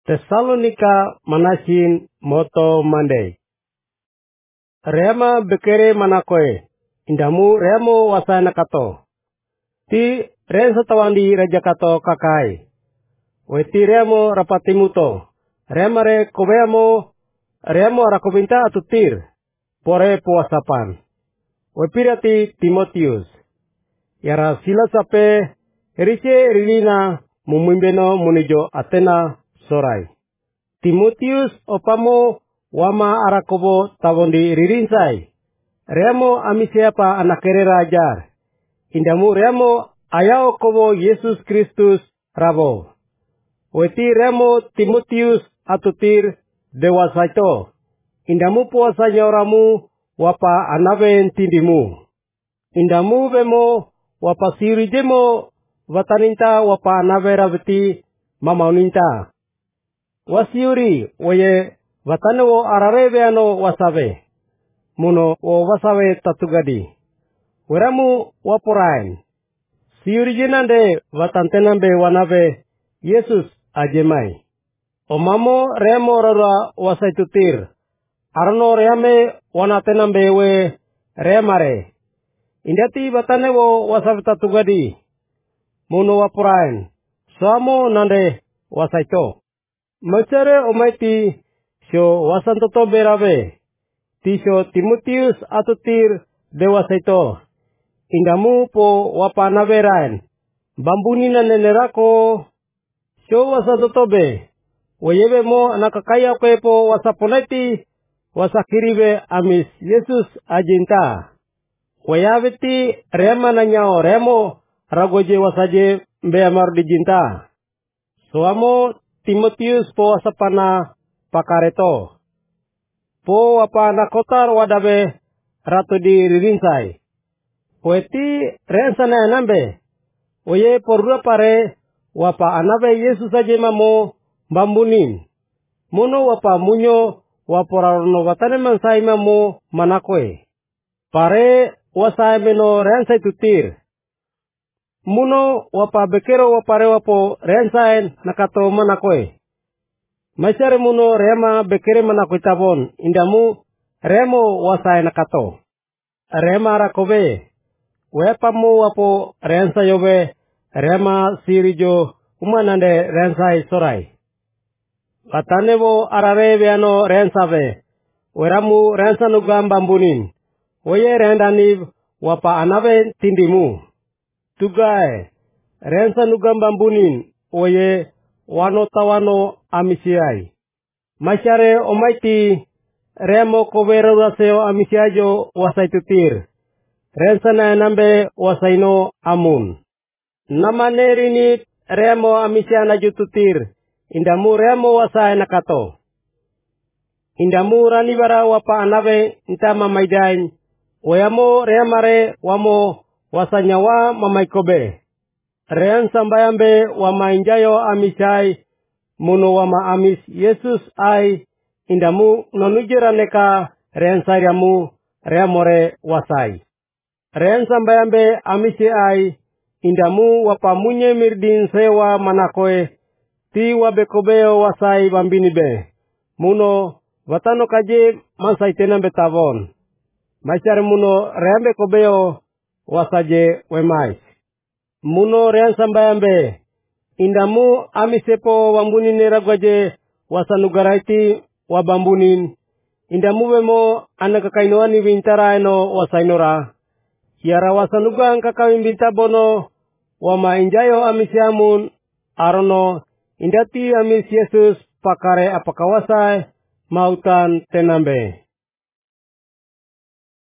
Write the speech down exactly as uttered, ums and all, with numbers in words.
Tesalonika manasin moto Monday. Rema bekere manakoe. Indamu remo wasana kato. Ti rensa tawandi raja kato kakai. Weti remo rapatimuto. Remare kobeamo remo arakobinta atutir. Pore puasapan. Wepirati Timotius. Yara sila sape rice rilina mumuimbeno munijo Atena sorai. Timotius opamo wama arakobo tawondi ririnsai. Remo amisiapa anakere rajar. Indamu remo ayao kobo Yesus Kristus rabo. Weti remo Timotius atutir dewasaito. Indamu puasa nyoramu wapa anaben tindimu. Indamu bemo wapa sirijemo wataninta wapa anabera beti mamauninta. Wasiuri oye watanewo ararebeano wasabe. Muno o wasabe tatugadi. Weramu waporain. Siuri jenande watantenambe wanabe Yesus ajemai. Omamo remo rara wasaitutir. Arno reame wanatenambe we remare. Indati watanewo wasabe tatugadi. Muno waporain. Suamo nande wasaito. Macare omaiti syo wasantoto berabe. Tisyo Timotius atutir dewasaito. Indamu po wapanaberain. Bambunina nenerako. Syo wasantoto be. Wayebe mo nakakaya kwe po wasaponeti. Wasakiribe amis Yesus ajinta. Wayabeti rema nanyao remo ragoje wasaje mbeamar dijinta. Suamo Timotius po wasapana pakareto. Po wapana kotar wadabe ratu di ririnsai. Poeti rensana anambe. Oye porua pare wapa anabe Yesus ajema mo bambunin. Muno wapa munyo waporarono watane mansai mo manakoe. Pare wasai meno rensai tutir. Muno wapa bekero wapare wapo rensain nakato manakoe. Masare muno rema bekere manakoe tabon. Indamu remo wasai nakato. Rema rakobe. Wepamu wapo rensa yobe. Rema sirijo umanande rensai sorai. Watanewo ararebeano rensabe. Weramu rensa nugam bambunin. Oye rendanib wapa anabe tindimu. Tugae, rensa nugam bambunin, oye, wano tawano amisiai. Masyare omaiti, remo kobero raseo amisiajo wasaitutir. Rensa na nambe wasaino amun. Namanerini remo amisiana jututir, indamu remo wasai nakato. Indamu ranibara wapa anabe intama maidain, oyamo remare wamo wasanyawa mamaikobe. Rean sambayambe wamainjayo amisai muno wama amis Yesus ai indamu nonujiraneka rean sayramu reamore wasai. Rean sambayambe amisi ai indamu wapamunye mirdin sewa manakoe ti wabekobeo wasai bambinibe. Muno watano kaje mansai tenambe tavon. Masyar muno reambe kobeo wasaje wemais. Muno rean sambayambe. Indamu amisepo wambunin neragwaje wasanugaraiti wabambunin. Indamu wemo anakakainoani wintaraino wasainora. Yara wasanugang kakawin bintabono wama injayo amisiamun arono indati amis Yesus pakare apakawasai mautan tenambe.